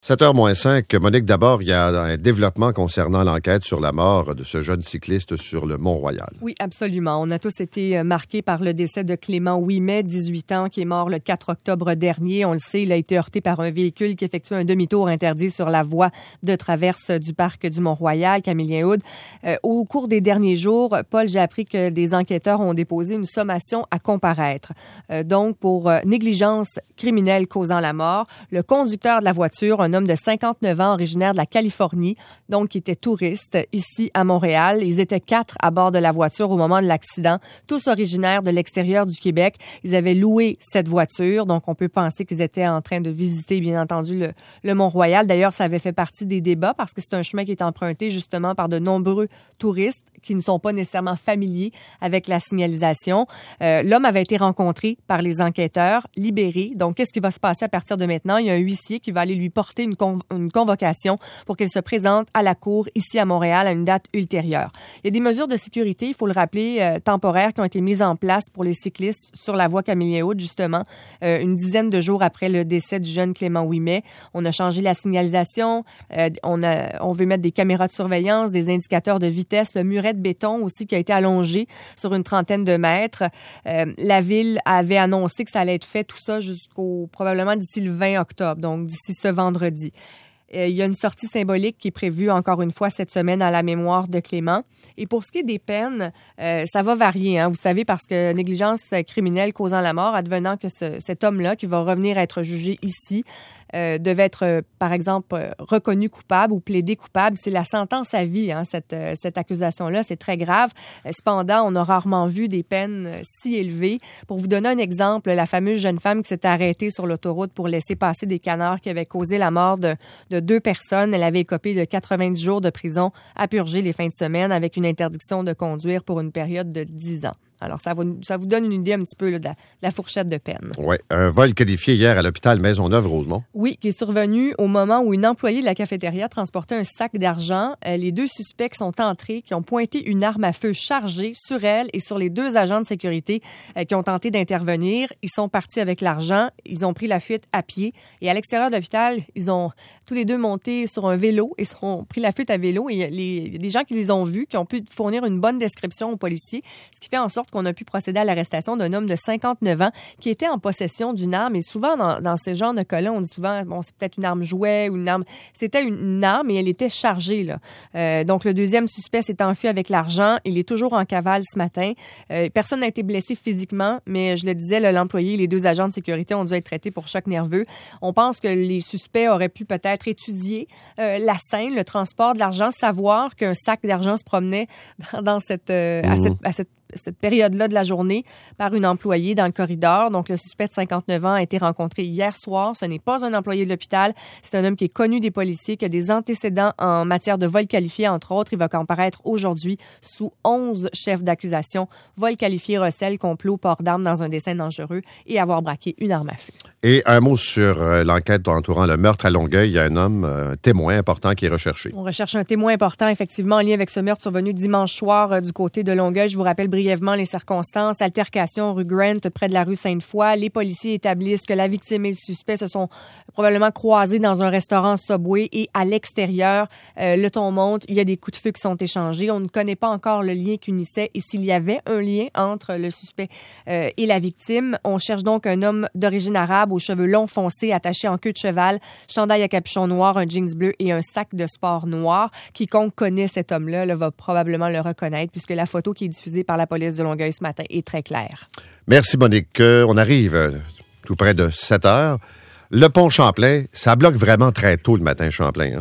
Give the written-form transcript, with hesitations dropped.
7h moins 5. Monique, d'abord, il y a un développement concernant l'enquête sur la mort de ce jeune cycliste sur le Mont-Royal. Oui, absolument. On a tous été marqués par le décès de Clément Ouimet, 18 ans, qui est mort le 4 octobre dernier. On le sait, il a été heurté par un véhicule qui effectue un demi-tour interdit sur la voie de traverse du parc du Mont-Royal, Camillien-Houde. Au cours des derniers jours, Paul, j'ai appris que des enquêteurs ont déposé une sommation à comparaître. Donc, pour négligence criminelle causant la mort, le conducteur de la voiture, un homme de 59 ans, originaire de la Californie, donc qui était touriste ici à Montréal. Ils étaient 4 à bord de la voiture au moment de l'accident, tous originaires de l'extérieur du Québec. Ils avaient loué cette voiture, donc on peut penser qu'ils étaient en train de visiter, bien entendu, le Mont-Royal. D'ailleurs, ça avait fait partie des débats parce que c'est un chemin qui est emprunté justement par de nombreux touristes qui ne sont pas nécessairement familiers avec la signalisation. L'homme avait été rencontré par les enquêteurs, libéré. Donc, qu'est-ce qui va se passer à partir de maintenant? Il y a un huissier qui va aller lui porter une convocation pour qu'il se présente à la cour ici à Montréal à une date ultérieure. Il y a des mesures de sécurité, il faut le rappeler, temporaires qui ont été mises en place pour les cyclistes sur la voie Camillien-Houde, justement, une dizaine de jours après le décès du jeune Clément Ouimet. On a changé la signalisation, on veut mettre des caméras de surveillance, des indicateurs de vitesse, le muret de béton aussi qui a été allongé sur une trentaine de mètres. La ville avait annoncé que ça allait être fait tout ça probablement d'ici le 20 octobre, donc d'ici ce vendredi. Il y a une sortie symbolique qui est prévue encore une fois cette semaine à la mémoire de Clément. Et pour ce qui est des peines, ça va varier, hein, vous savez, parce que négligence criminelle causant la mort, advenant que cet homme-là, qui va revenir être jugé ici, devait être, par exemple, reconnu coupable ou plaidé coupable. C'est la sentence à vie, hein, cette accusation-là. C'est très grave. Cependant, on a rarement vu des peines si élevées. Pour vous donner un exemple, la fameuse jeune femme qui s'était arrêtée sur l'autoroute pour laisser passer des canards qui avaient causé la mort de 2 personnes. Elle avait écopé de 90 jours de prison à purger les fins de semaine avec une interdiction de conduire pour une période de 10 ans. Alors, ça vous donne une idée un petit peu là, de la fourchette de peine. Oui. Un vol qualifié hier à l'hôpital Maisonneuve-Rosemont. Oui, qui est survenu au moment où une employée de la cafétéria transportait un sac d'argent. Les 2 suspects sont entrés, qui ont pointé une arme à feu chargée sur elle et sur les 2 agents de sécurité qui ont tenté d'intervenir. Ils sont partis avec l'argent. Ils ont pris la fuite à pied. Et à l'extérieur de l'hôpital, ils ont tous les 2 monté sur un vélo et ont pris la fuite à vélo. Et il y a des gens qui les ont vus, qui ont pu fournir une bonne description aux policiers, ce qui fait en sorte qu'on a pu procéder à l'arrestation d'un homme de 59 ans qui était en possession d'une arme. Et souvent, dans ces genres de cas-là, on dit souvent, bon, c'est peut-être une arme jouet ou une arme. C'était une arme et elle était chargée, là. Donc, le 2e suspect s'est enfui avec l'argent. Il est toujours en cavale ce matin. Personne n'a été blessé physiquement, mais je le disais, l'employé et les 2 agents de sécurité ont dû être traités pour choc nerveux. On pense que les suspects auraient pu peut-être étudier la scène, le transport de l'argent, savoir qu'un sac d'argent se promenait dans cette période-là de la journée par une employée dans le corridor. Donc, le suspect de 59 ans a été rencontré hier soir. Ce n'est pas un employé de l'hôpital. C'est un homme qui est connu des policiers, qui a des antécédents en matière de vol qualifié, entre autres. Il va comparaître aujourd'hui sous 11 chefs d'accusation. Vol qualifié, recel, complot, port d'armes dans un dessin dangereux et avoir braqué une arme à feu. Et un mot sur l'enquête entourant le meurtre à Longueuil. Il y a un homme, un témoin important qui est recherché. On recherche un témoin important, effectivement, en lien avec ce meurtre survenu dimanche soir du côté de Longueuil. Je vous rappelle brièvement les circonstances. Altercation rue Grant, près de la rue Sainte-Foy. Les policiers établissent que la victime et le suspect se sont probablement croisés dans un restaurant Subway et à l'extérieur, le ton monte. Il y a des coups de feu qui sont échangés. On ne connaît pas encore le lien qui unissait et s'il y avait un lien entre le suspect et la victime. On cherche donc un homme d'origine arabe aux cheveux longs foncés attaché en queue de cheval, chandail à capuchon noir, un jeans bleu et un sac de sport noir. Quiconque connaît cet homme-là va probablement le reconnaître puisque la photo qui est diffusée par la police de Longueuil ce matin est très claire. Merci, Monique. On arrive tout près de 7 heures. Le pont Champlain, ça bloque vraiment très tôt le matin, Champlain. Hein?